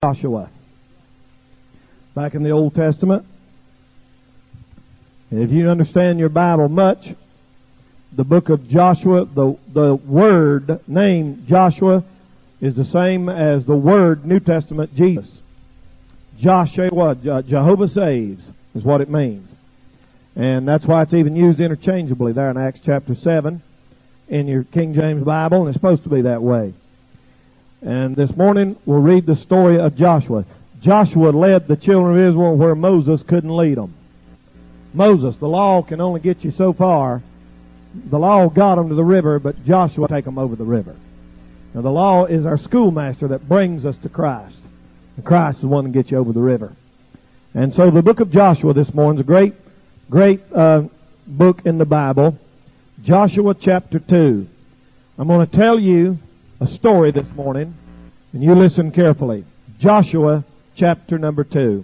Joshua. Back in the Old Testament. And if you understand your Bible much, the book of Joshua, the word name Joshua is the same as the word New Testament Jesus. Joshua, Jehovah saves, is what it means. And that's why it's even used interchangeably there in Acts chapter 7 in your King James Bible, and it's supposed to be that way. And this morning we'll read the story of Joshua. Joshua led the children of Israel where Moses couldn't lead them. Moses, the law can only get you so far. The law got them to the river, but Joshua take them over the river. Now the law is our schoolmaster that brings us to Christ. And Christ is the one that gets you over the river. And so the book of Joshua this morning is a great book in the Bible. Joshua chapter 2. I'm going to tell you a story this morning, and you listen carefully. Joshua chapter number 2.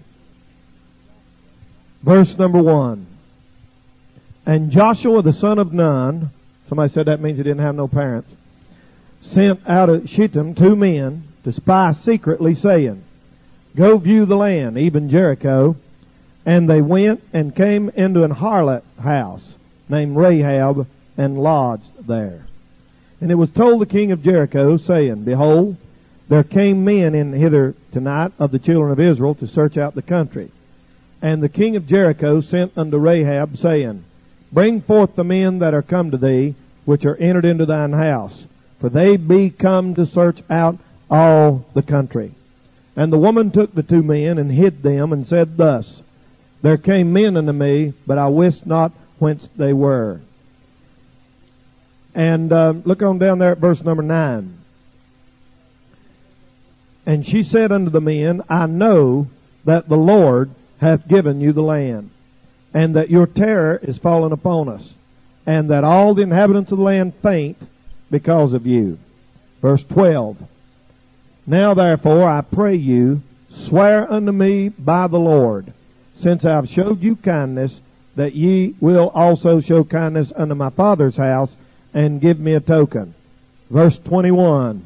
Verse number 1. And Joshua the son of Nun, somebody said that means he didn't have no parents, sent out of Shittim 2 men to spy secretly, saying, Go view the land, even Jericho. And they went and came into an harlot house named Rahab, and lodged there. And it was told the king of Jericho, saying, Behold, there came men in hither tonight of the children of Israel to search out the country. And the king of Jericho sent unto Rahab, saying, Bring forth the men that are come to thee, which are entered into thine house, for they be come to search out all the country. And the woman took the 2 men and hid them, and said thus, There came men unto me, but I wist not whence they were. And look on down there at verse number 9. And she said unto the men, I know that the Lord hath given you the land, and that your terror is fallen upon us, and that all the inhabitants of the land faint because of you. Verse 12. Now therefore I pray you, swear unto me by the Lord, since I have showed you kindness, that ye will also show kindness unto my father's house, and give me a token. Verse 21.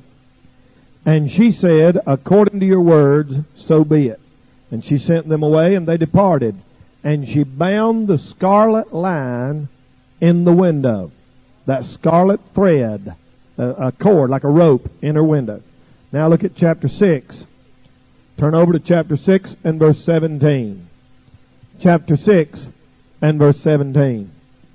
And she said, According to your words, so be it. And she sent them away, and they departed. And she bound the scarlet line in the window. That scarlet thread, a cord, like a rope, in her window. Now look at chapter 6. Turn over to chapter 6 and verse 17. Chapter 6 and verse 17.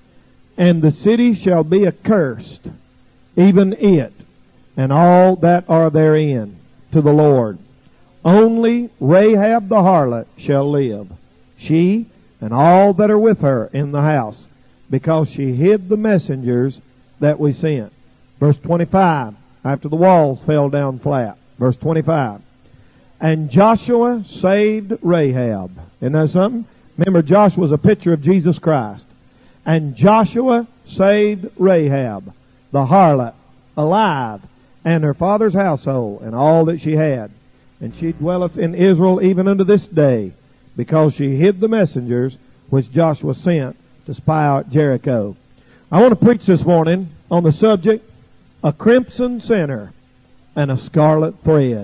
And the city shall be accursed, even it, and all that are therein, to the Lord. Only Rahab the harlot shall live, she and all that are with her in the house, because she hid the messengers that we sent. Verse 25, after the walls fell down flat. Verse 25. And Joshua saved Rahab. Isn't that something? Remember, Joshua was a picture of Jesus Christ. And Joshua saved Rahab, the harlot, alive, and her father's household, and all that she had. And she dwelleth in Israel even unto this day, because she hid the messengers which Joshua sent to spy out Jericho. I want to preach this morning on the subject, a crimson center and a scarlet thread.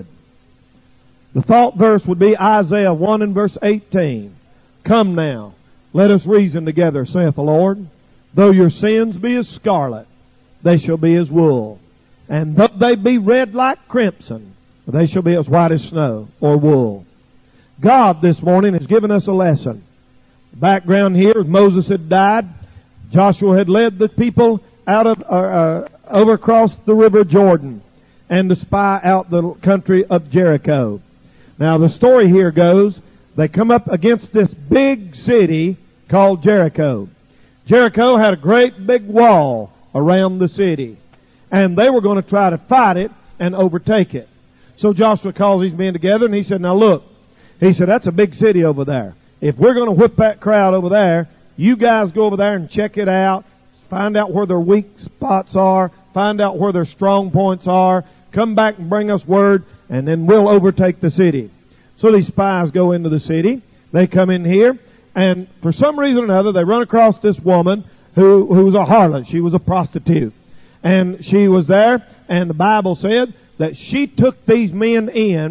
The thought verse would be Isaiah 1 and verse 18. Come now, let us reason together, saith the Lord. Though your sins be as scarlet, they shall be as wool. And though they be red like crimson, they shall be as white as snow or wool. God this morning has given us a lesson. The background here is Moses had died. Joshua had led the people out of over across the river Jordan and to spy out the country of Jericho. Now the story here goes, they come up against this big city called Jericho. Jericho had a great big wall around the city, and they were going to try to fight it and overtake it. So Joshua calls these men together, and he said, now look, he said, that's a big city over there. If we're going to whip that crowd over there, you guys go over there and check it out, find out where their weak spots are, find out where their strong points are, come back and bring us word, and then we'll overtake the city. So these spies go into the city. They come in here, and for some reason or another, they run across this woman who was a harlot. She was a prostitute. And she was there, and the Bible said that she took these men in,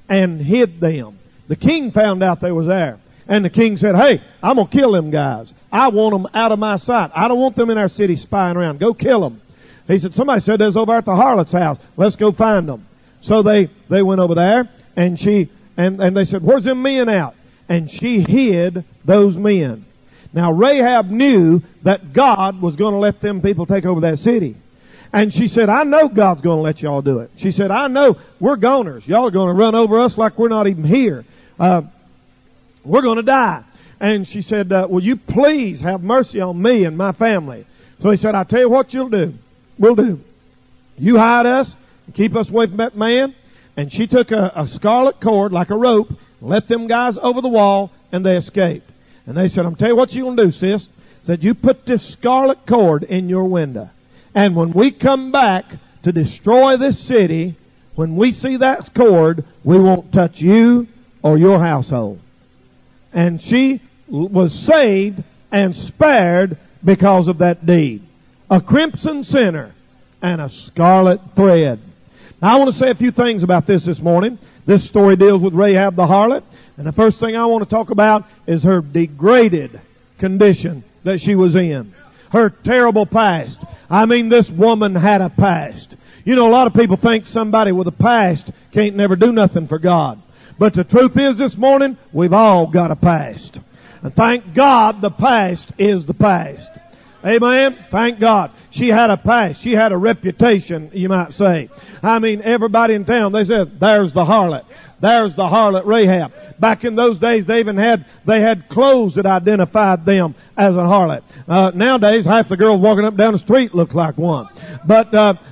and hid them. The king found out they was there. And the king said, hey, I'm going to kill them guys. I want them out of my sight. I don't want them in our city spying around. Go kill them. He said, somebody said there's over at the harlot's house. Let's go find them. So they went over there, and and they said, where's them men out? And she hid those men. Now Rahab knew that God was going to let them people take over that city. And she said, I know God's going to let y'all do it. She said, I know we're goners. Y'all are going to run over us like we're not even here. We're going to die. And she said, will you please have mercy on me and my family? So he said, I'll tell you what you'll do. We'll do. You hide us and keep us away from that man. And she took a scarlet cord like a rope, let them guys over the wall, and they escaped. And they said, I'm tell you what you're going to do, sis. Said, you put this scarlet cord in your window. And when we come back to destroy this city, when we see that cord, we won't touch you or your household. And she was saved and spared because of that deed. A crimson sinner and a scarlet thread. Now I want to say a few things about this morning. This story deals with Rahab the harlot. And the first thing I want to talk about is her degraded condition that she was in. Her terrible past. I mean, this woman had a past. You know, a lot of people think somebody with a past can't never do nothing for God. But the truth is this morning, we've all got a past. And thank God the past is the past. Amen? Thank God. She had a past. She had a reputation, you might say. I mean, everybody in town, they said, there's the harlot. There's the harlot Rahab. Back in those days, they had clothes that identified them as a harlot. Nowadays, half the girls walking up down the street look like one. But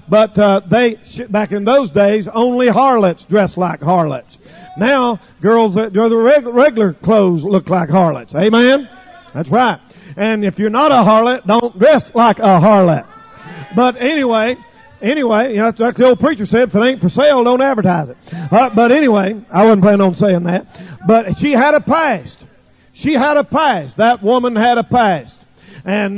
back in those days, only harlots dressed like harlots. Now, girls that wear the regular clothes look like harlots. Amen? That's right. And if you're not a harlot, don't dress like a harlot. But anyway, you know, that's like the old preacher said, if it ain't for sale, don't advertise it. But anyway, I wasn't planning on saying that. But she had a past. She had a past. That woman had a past. And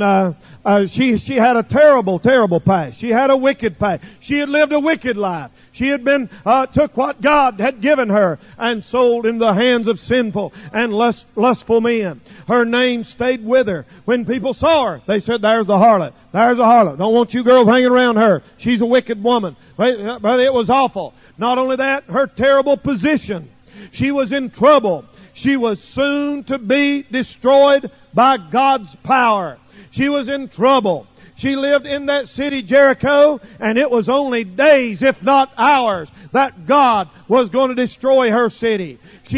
she had a terrible, terrible past. She had a wicked past. She had lived a wicked life. She had been, took what God had given her and sold in the hands of sinful and lustful men. Her name stayed with her. When people saw her, they said, there's the harlot. There's the harlot. Don't want you girls hanging around her. She's a wicked woman. But it was awful. Not only that, her terrible position. She was in trouble. She was soon to be destroyed by God's power. She was in trouble. She lived in that city, Jericho, and it was only days, if not hours, that God was going to destroy her city. She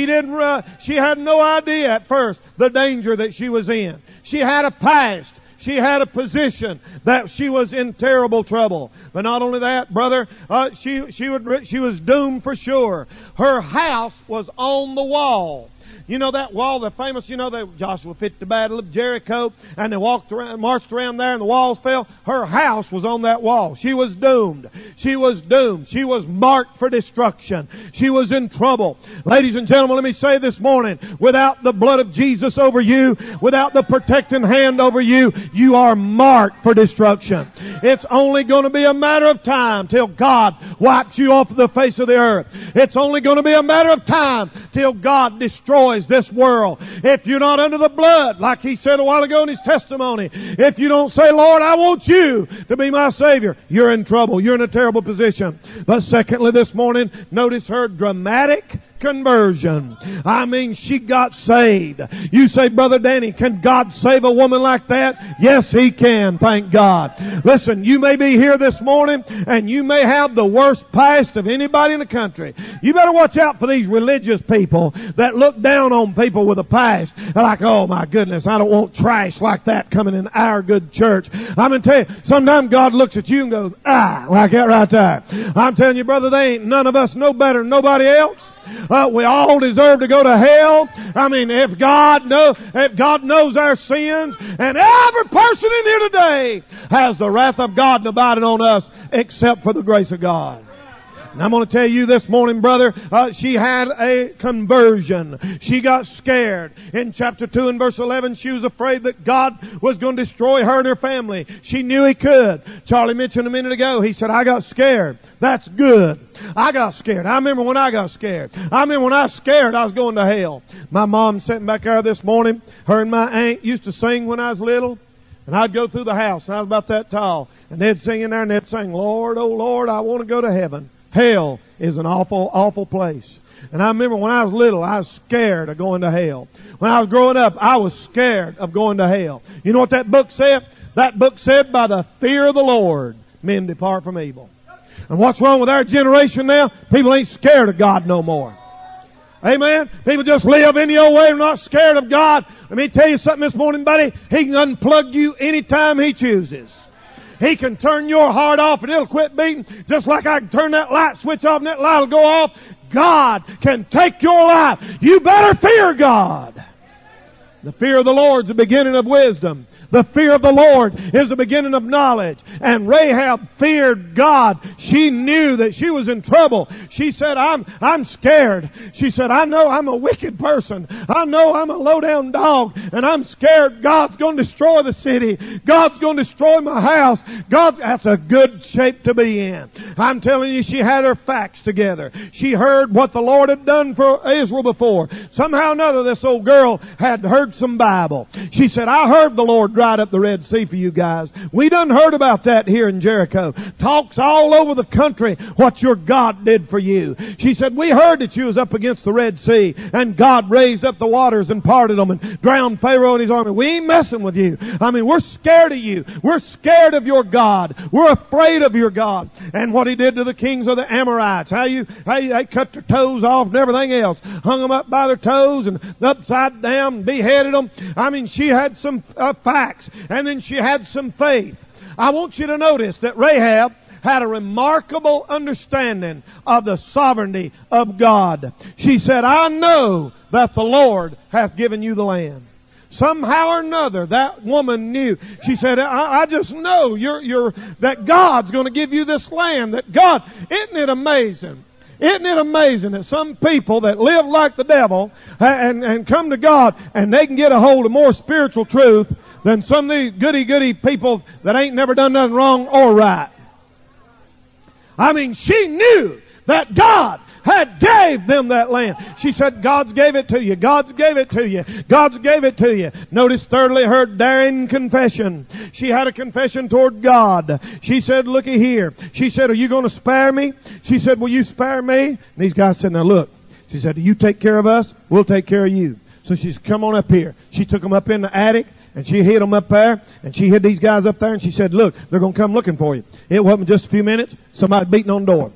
had no idea at first the danger that she was in. She had a past. She had a position that she was in terrible trouble. But not only that, brother, she was doomed for sure. Her house was on the wall. You know that wall, the famous, Joshua fit the battle of Jericho, and they marched around there and the walls fell. Her house was on that wall. She was doomed. She was doomed. She was marked for destruction. She was in trouble. Ladies and gentlemen, let me say this morning, without the blood of Jesus over you, without the protecting hand over you, you are marked for destruction. It's only going to be a matter of time till God wipes you off the face of the earth. It's only going to be a matter of time till God destroys this world. If you're not under the blood, like he said a while ago in his testimony, if you don't say, Lord, I want you to be my Savior, you're in trouble. You're in a terrible position. But secondly, this morning, notice her dramatic conversion. I mean, she got saved. You say, Brother Danny, can God save a woman like that? Yes, He can, thank God. Listen, you may be here this morning and you may have the worst past of anybody in the country. You better watch out for these religious people that look down on people with a past. They're like, oh my goodness, I don't want trash like that coming in our good church. I'm going to tell you, sometimes God looks at you and goes, like that right there. I'm telling you, brother, they ain't none of us no better than nobody else. We all deserve to go to hell. I mean, if God knows our sins, and every person in here today has the wrath of God abiding on us, except for the grace of God. And I'm going to tell you this morning, brother, she had a conversion. She got scared. In chapter 2 and verse 11, she was afraid that God was going to destroy her and her family. She knew He could. Charlie mentioned a minute ago, he said, I got scared. That's good. I got scared. I remember when I got scared. I remember when I was scared I was going to hell. My mom sitting back there this morning, her and my aunt used to sing when I was little. And I'd go through the house, and I was about that tall. And they'd sing in there, and they'd sing, Lord, oh Lord, I want to go to heaven. Hell is an awful, awful place. And I remember when I was little, I was scared of going to hell. When I was growing up, I was scared of going to hell. You know what that book said? That book said, by the fear of the Lord, men depart from evil. And what's wrong with our generation now? People ain't scared of God no more. Amen? People just live any old way. They're not scared of God. Let me tell you something this morning, buddy. He can unplug you anytime He chooses. He can turn your heart off and it'll quit beating. Just like I can turn that light switch off and that light will go off. God can take your life. You better fear God. The fear of the Lord is the beginning of wisdom. The fear of the Lord is the beginning of knowledge. And Rahab feared God. She knew that she was in trouble. She said, I'm scared. She said, I know I'm a wicked person. I know I'm a low-down dog. And I'm scared God's going to destroy the city. God's going to destroy my house. That's a good shape to be in. I'm telling you, she had her facts together. She heard what the Lord had done for Israel before. Somehow or another, this old girl had heard some Bible. She said, I heard the Lord dried up the Red Sea for you guys. We done heard about that here in Jericho. Talks all over the country what your God did for you. She said, we heard that you was up against the Red Sea and God raised up the waters and parted them and drowned Pharaoh and his army. We ain't messing with you. I mean, we're scared of you. We're scared of your God. We're afraid of your God. And what He did to the kings of the Amorites. How they cut their toes off and everything else. Hung them up by their toes and upside down and beheaded them. I mean, she had some facts. And then she had some faith. I want you to notice that Rahab had a remarkable understanding of the sovereignty of God. She said, I know that the Lord hath given you the land. Somehow or another, that woman knew. She said, I just know that God's going to give you this land. That God, isn't it amazing? Isn't it amazing that some people that live like the devil and come to God and they can get a hold of more spiritual truth than some of these goody-goody people that ain't never done nothing wrong or right. I mean, she knew that God had gave them that land. She said, God's gave it to you. God's gave it to you. God's gave it to you. Notice thirdly, her daring confession. She had a confession toward God. She said, looky here. She said, are you going to spare me? She said, will you spare me? And these guys said, now look. She said, you take care of us, we'll take care of you. So she said, come on up here. She took them up in the attic. And she hid them up there, and she hid these guys up there, and she said, look, they're going to come looking for you. It wasn't just a few minutes. Somebody beating on the door.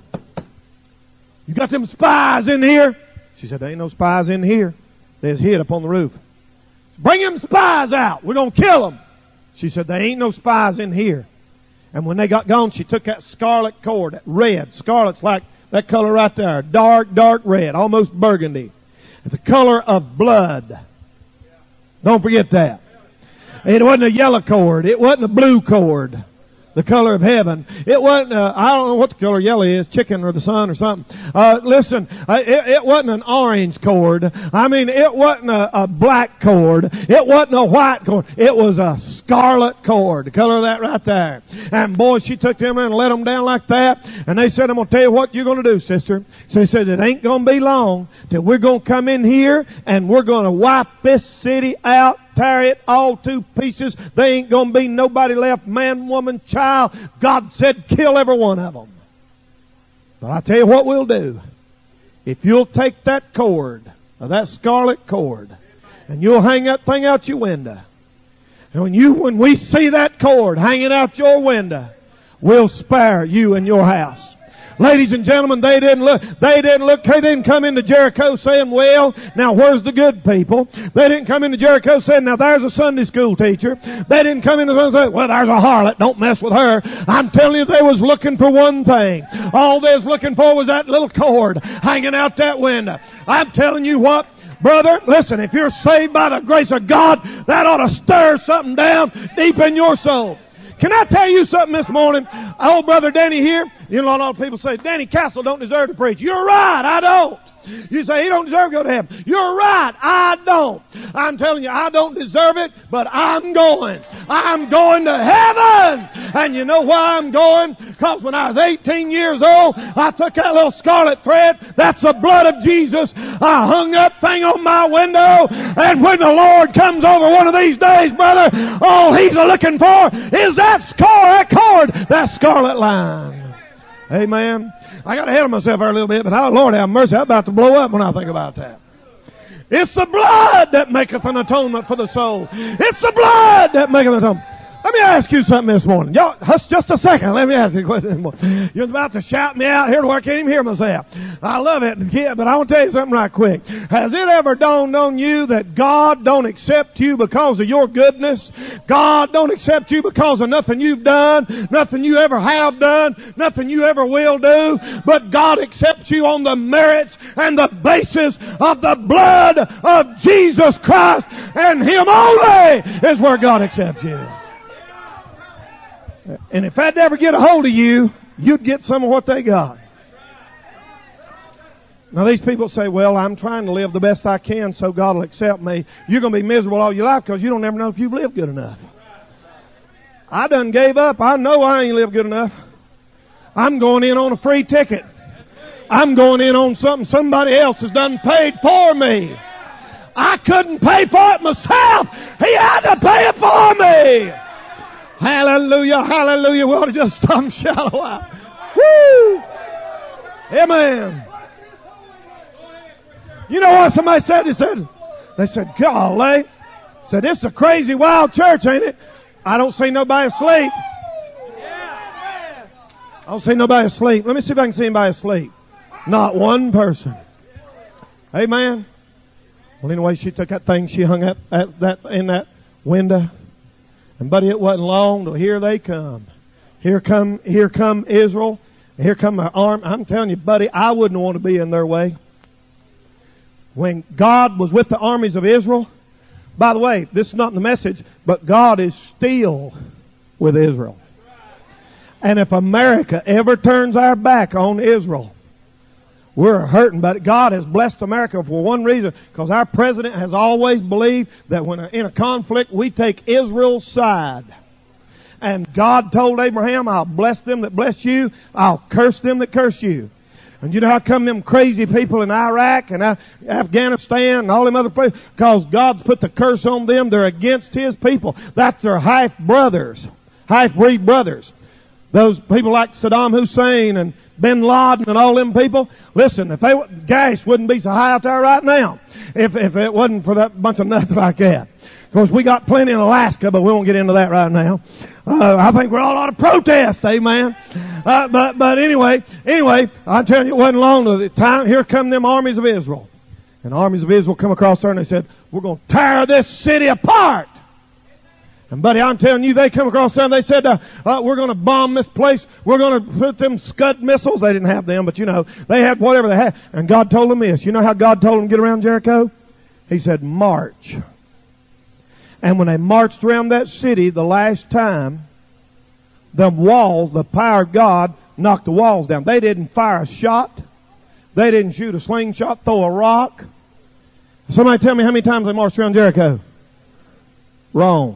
You got them spies in here? She said, there ain't no spies in here. They're hid up on the roof. Bring them spies out. We're going to kill them. She said, there ain't no spies in here. And when they got gone, she took that scarlet cord, that red. Scarlet's like that color right there. Dark, dark red, almost burgundy. It's the color of blood. Don't forget that. It wasn't a yellow cord. It wasn't a blue cord. The color of heaven. It wasn't, I don't know what the color yellow is, chicken or the sun or something. Listen, it wasn't an orange cord. I mean, it wasn't a black cord. It wasn't a white cord. It was a scarlet cord. The color of that right there. And boy, she took them and let them down like that. And they said, I'm going to tell you what you're going to do, sister. So he said, it ain't going to be long till we're going to come in here and we're going to wipe this city out. Tear it all to pieces. There ain't going to be nobody left, man, woman, child. God said kill every one of them. But I tell you what we'll do. If you'll take that cord, that scarlet cord, and you'll hang that thing out your window. And when we see that cord hanging out your window, we'll spare you and your house. Ladies and gentlemen, they didn't come into Jericho saying, well, now where's the good people? They didn't come into Jericho saying, now there's a Sunday school teacher. They didn't come into saying, well, there's a harlot, don't mess with her. I'm telling you, they was looking for one thing. All they was looking for was that little cord hanging out that window. I'm telling you what, brother, listen, if you're saved by the grace of God, that ought to stir something down deep in your soul. Can I tell you something this morning? Old brother Danny here, you know, a lot of people say, Danny Castle don't deserve to preach. You're right, I don't. You say he don't deserve to go to heaven. You're right, I don't. I'm telling you, I don't deserve it, but I'm going. I'm going to heaven. And you know why I'm going? Because when I was 18 years old, I took that little scarlet thread, that's the blood of Jesus. I hung that thing on my window, and when the Lord comes over one of these days, brother, all He's looking for is that cord, that scarlet line. Amen. I got ahead of myself there a little bit, but oh, Lord have mercy, I'm about to blow up when I think about that. It's the blood that maketh an atonement for the soul. It's the blood that maketh an atonement. Let me ask you something this morning. Y'all, hush just a second. Let me ask you a question this morning. You're about to shout me out here to where I can't even hear myself. I love it, kid, but I want to tell you something right quick. Has it ever dawned on you that God don't accept you because of your goodness? God don't accept you because of nothing you've done, nothing you ever have done, nothing you ever will do, but God accepts you on the merits and the basis of the blood of Jesus Christ, and Him only is where God accepts you. And if I'd ever get a hold of you, you'd get some of what they got. Now these people say, well, I'm trying to live the best I can so God will accept me. You're going to be miserable all your life because you don't ever know if you've lived good enough. I done gave up. I know I ain't lived good enough. I'm going in on a free ticket. I'm going in on something somebody else has done paid for me. I couldn't pay for it myself. He had to pay it for me. Hallelujah, hallelujah. We ought to just stop and shout a while. Woo! Amen. You know what somebody said? They said, golly. Said, this is a crazy wild church, ain't it? I don't see nobody asleep. I don't see nobody asleep. Let me see if I can see anybody asleep. Not one person. Amen. Well, anyway, she took that thing, she hung up in that window. And buddy, it wasn't long till here they come. Here come Israel. Here come my arm. I'm telling you, buddy, I wouldn't want to be in their way. When God was with the armies of Israel, by the way, this is not in the message, but God is still with Israel. And if America ever turns our back on Israel, we're hurting, but God has blessed America for one reason, because our president has always believed that when in a conflict, we take Israel's side. And God told Abraham, I'll bless them that bless you, I'll curse them that curse you. And you know how come them crazy people in Iraq and Afghanistan and all them other places? Because God's put the curse on them. They're against His people. That's their half-breed brothers. Those people like Saddam Hussein and Bin Laden and all them people. Listen, if gas wouldn't be so high out there right now if it wasn't for that bunch of nuts like that. Of course, we got plenty in Alaska, but we won't get into that right now. I think we're all out of protest, amen. But anyway, I'm telling you, it wasn't long to the time. Here come them armies of Israel. And the armies of Israel come across there and they said, we're going to tear this city apart. And buddy, I'm telling you, they come across there and they said, we're going to bomb this place. We're going to put them Scud missiles. They didn't have them, but you know, they had whatever they had. And God told them this. You know how God told them to get around Jericho? He said, march. And when they marched around that city the last time, the walls, the power of God knocked the walls down. They didn't fire a shot. They didn't shoot a slingshot, throw a rock. Somebody tell me how many times they marched around Jericho. Wrong.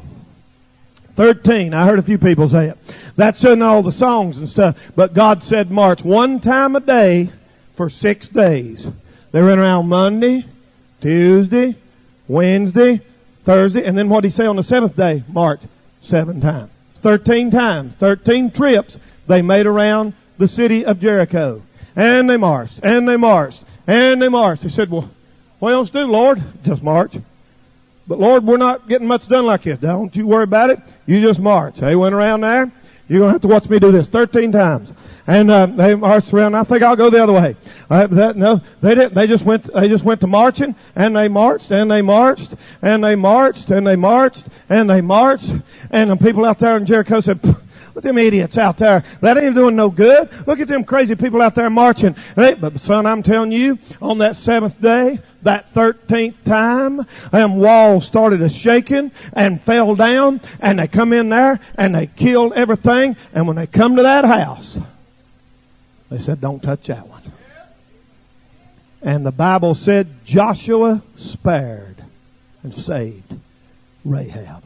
13. I heard a few people say it. That's in all the songs and stuff. But God said march one time a day for 6 days. They ran around Monday, Tuesday, Wednesday, Thursday, and then what did He say on the 7th day? March 7 times. 13 times. 13 trips they made around the city of Jericho. And they marched, and they marched, and they marched. He said, well, what else do, Lord? Just march. But Lord, we're not getting much done like this. Don't you worry about it. You just march. They went around there. You're going to have to watch me do this 13 times. And they marched around. I think I'll go the other way. No, they didn't. They just went to marching, and they marched, and they marched, and they marched, and they marched, and they marched. And the people out there in Jericho said, Look at them idiots out there. That ain't doing no good. Look at them crazy people out there marching. But son, I'm telling you, on that 7th day, that 13th time, them walls started a shaking and fell down, and they come in there and they killed everything. And when they come to that house, they said, don't touch that one. And the Bible said Joshua spared and saved Rahab.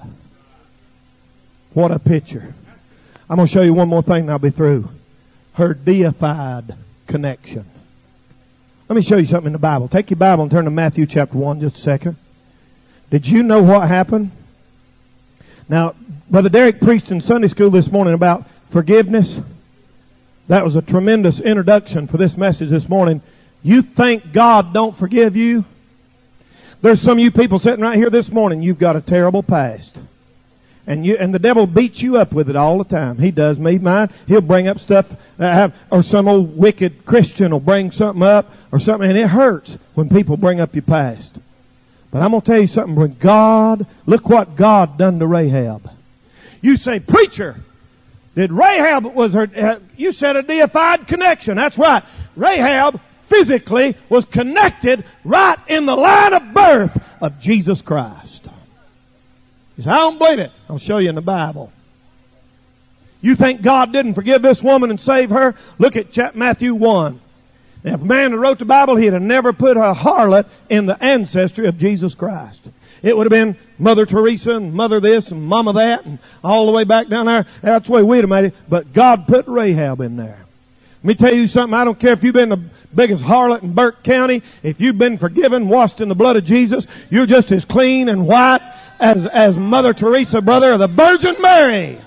What a picture. I'm going to show you one more thing and I'll be through. Her deified connection. Let me show you something in the Bible. Take your Bible and turn to Matthew chapter 1 just a second. Did you know what happened? Now, Brother Derek preached in Sunday school this morning about forgiveness. That was a tremendous introduction for this message this morning. You think God don't forgive you? There's some of you people sitting right here this morning, you've got a terrible past. And the devil beats you up with it all the time. He does me, mine. He'll bring up stuff or some old wicked Christian will bring something up or something, and it hurts when people bring up your past. But I'm going to tell you something. When look what God done to Rahab. You say, preacher, did Rahab you said a deified connection. That's right. Rahab physically was connected right in the line of birth of Jesus Christ. You say, I don't believe it. I'll show you in the Bible. You think God didn't forgive this woman and save her? Look at Matthew 1. Now, if a man had wrote the Bible, he'd have never put a harlot in the ancestry of Jesus Christ. It would have been Mother Teresa and Mother this and Mama that and all the way back down there. That's the way we'd have made it. But God put Rahab in there. Let me tell you something. I don't care if you've been the biggest harlot in Burke County. If you've been forgiven, washed in the blood of Jesus, you're just as clean and white as Mother Teresa, brother, or the Virgin Mary.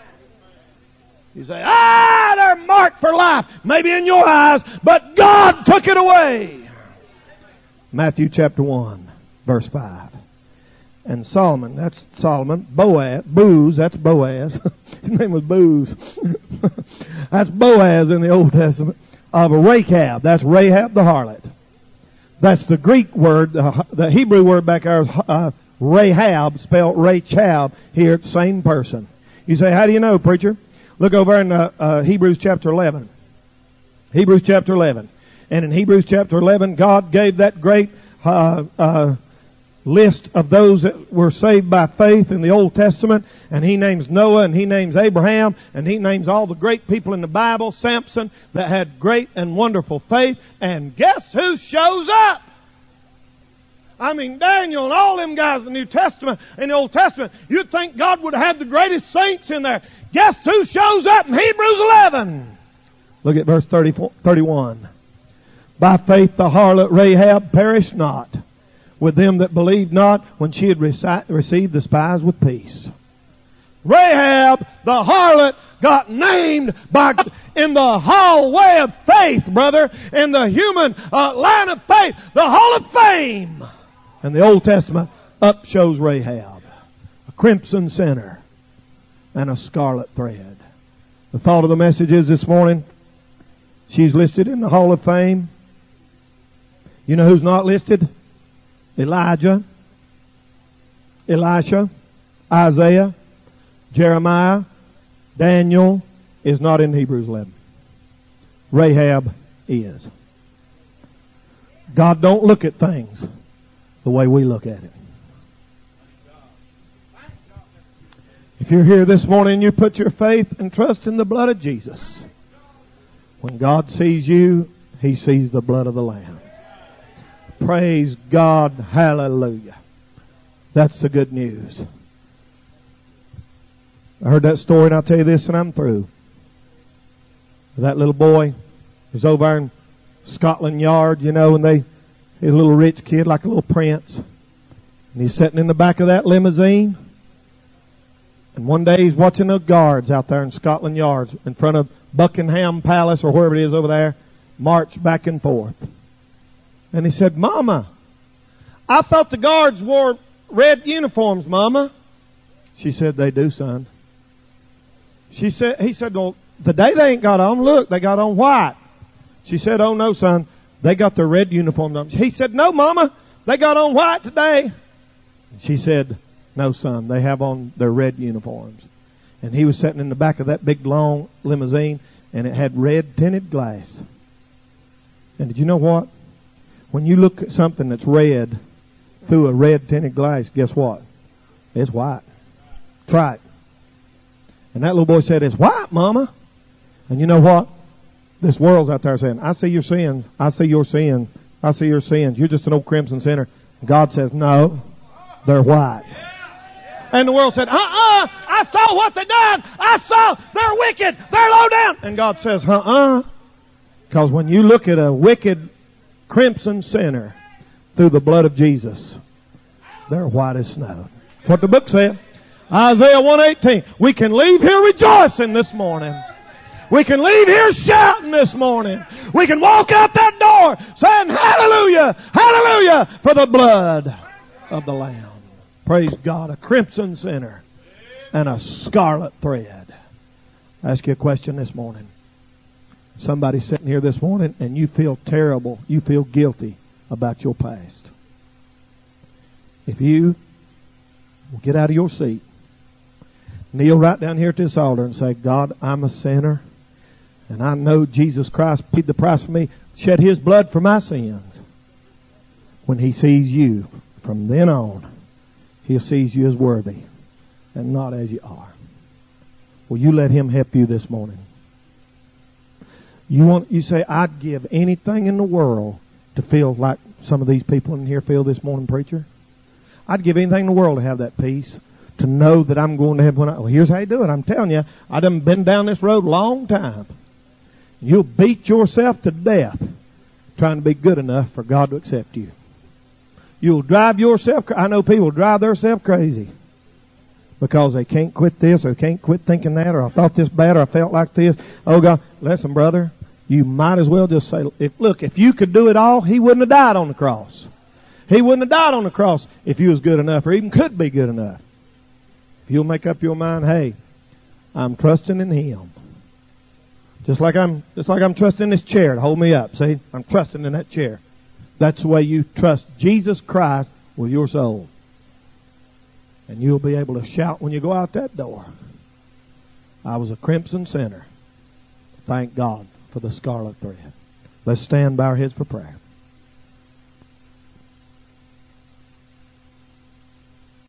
You say, they're marked for life. Maybe in your eyes, but God took it away. Matthew chapter 1, verse 5. And Solomon, that's Solomon. Booz, that's Boaz. His name was Booz. That's Boaz in the Old Testament. Of Rahab, that's Rahab the harlot. That's the Greek word, the Hebrew word back there is Rahab, spelled Rachab, here, same person. You say, how do you know, preacher? Look over in Hebrews chapter 11. Hebrews chapter 11. And in Hebrews chapter 11, God gave that great list of those that were saved by faith in the Old Testament. And He names Noah, and He names Abraham, and He names all the great people in the Bible, Samson, that had great and wonderful faith. And guess who shows up? I mean, Daniel and all them guys in the New Testament, in the Old Testament, you'd think God would have had the greatest saints in there. Guess who shows up in Hebrews 11? Look at verse 31. By faith the harlot Rahab perished not with them that believed not when she had received the spies with peace. Rahab, the harlot, got named by God in the hallway of faith, brother, in the human line of faith, the Hall of Fame. In the Old Testament, up shows Rahab, a crimson center and a scarlet thread. The thought of the message is this morning, she's listed in the Hall of Fame. You know who's not listed? Elijah, Elisha, Isaiah, Jeremiah, Daniel is not in Hebrews 11. Rahab is. God don't look at things the way we look at it. If you're here this morning and you put your faith and trust in the blood of Jesus, when God sees you, He sees the blood of the Lamb. Praise God. Hallelujah. That's the good news. I heard that story and I'll tell you this and I'm through. That little boy was over there in Scotland Yard, you know, and he's a little rich kid like a little prince. And he's sitting in the back of that limousine. And one day he's watching the guards out there in Scotland Yard in front of Buckingham Palace or wherever it is over there march back and forth. And he said, Mama, I thought the guards wore red uniforms, Mama. She said, they do, son. He said, well, today they ain't got on. Look, they got on white. She said, oh no, son, they got their red uniforms on. He said, no, Mama, they got on white today. She said, no, son, they have on their red uniforms. And he was sitting in the back of that big long limousine, and it had red tinted glass. And did you know what? When you look at something that's red through a red tinted glass, guess what? It's white. Try it. And that little boy said, "It's white, Mama." And you know what? This world's out there saying, "I see your sins. I see your sins. I see your sins. You're just an old crimson sinner." God says, "No, they're white." And the world said, I saw what they done. I saw they're wicked. They're low down. And God says, because when you look at a wicked crimson sinner through the blood of Jesus, they're white as snow. That's what the book said. Isaiah 1:18. We can leave here rejoicing this morning. We can leave here shouting this morning. We can walk out that door saying, "Hallelujah, hallelujah," for the blood of the Lamb. Praise God. A crimson sinner and a scarlet thread. I ask you a question this morning. Somebody's sitting here this morning and you feel terrible. You feel guilty about your past. If you will get out of your seat, kneel right down here at this altar and say, "God, I'm a sinner. And I know Jesus Christ paid the price for me, shed His blood for my sins." When He sees you, from then on, He sees you as worthy and not as you are. Will you let Him help you this morning? You say, "I'd give anything in the world to feel like some of these people in here feel this morning, preacher. I'd give anything in the world to have that peace, to know that I'm going to heaven." Well, here's how you do it. I'm telling you, I done been down this road a long time. You'll beat yourself to death trying to be good enough for God to accept you. You'll drive yourself, I know people drive themselves crazy because they can't quit this or can't quit thinking that, or "I thought this bad or I felt like this." Oh God, listen, brother, you might as well just say, if you could do it all, He wouldn't have died on the cross. He wouldn't have died on the cross if you was good enough or even could be good enough. If you'll make up your mind, "Hey, I'm trusting in Him." Just like I'm trusting this chair to hold me up. See? I'm trusting in that chair. That's the way you trust Jesus Christ with your soul. And you'll be able to shout when you go out that door, "I was a crimson sinner. Thank God for the scarlet thread." Let's stand by our heads for prayer.